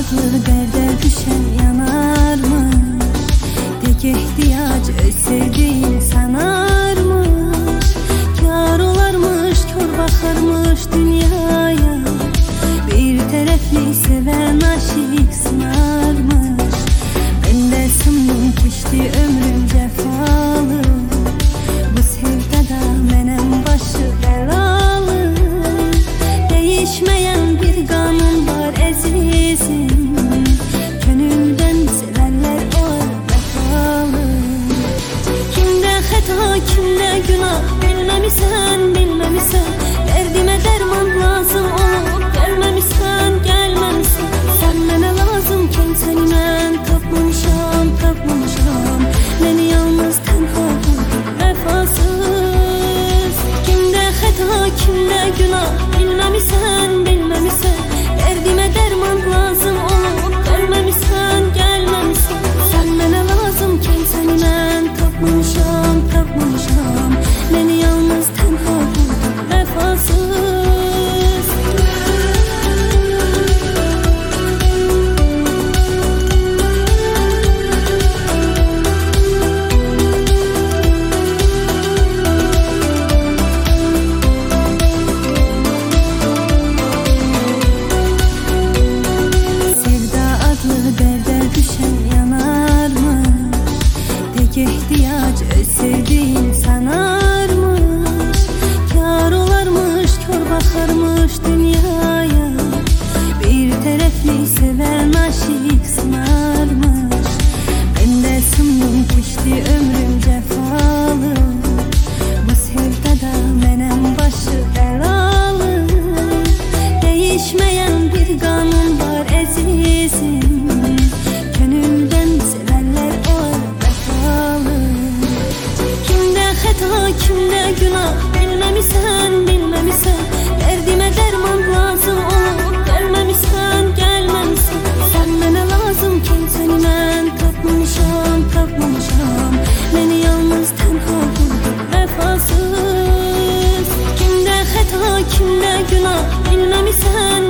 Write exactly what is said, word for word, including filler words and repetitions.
adlı derde düşen yanar mı? Tek ihtiyaç öz sevdiğin sanarmış. Kâr olarmış, kör bakarmış dünyaya. Bir taraflı seven aşık sınarmış. Ben de sındım geçti ömrüm cefalı. Bu sevdada menem başı belalı. Değişmeyen bir kanun var azizim. Gönülden sevenler var vefalı. Kimde hata kimde günah bilmemişsen bilmemişsen. Derdime derman lazım olup gelmemişsen gelmemişsen. Sen bana lazımken seni ben tapmamışam tapmamışam. Beni yalnız tenha buldun vefasız. Kimde hata kimde günah bilmemişsen bilmemişsen. Derdime derman lazım olup gelmemişsen gelmemişsen. Sen bana lazımken seni ben tapmamışam tapmamışam. Beni yalnız tenha buldun vefasız. Derde düşen yanar mı? Tek ihtiyaç öz sevdiğin sanarmış. Kâr olarmış, kör bakarmış dünyaya. Bir taraflı seven aşık sınarmış. Ben de sındım geçti ömrüm cefalı. Bu sevdada menem başı belalı. Değişmeyen bir kanun var azizim. Kimde günah bilmemişsen bilmemişsen. Derdime derman lazım olup gelmemişsen gelmemişsen. Sen bana lazımken seni ben tapmamışam tapmamışam. Beni yalnız tenha buldun vefasız. Kimde hata kimde günah bilmemişsen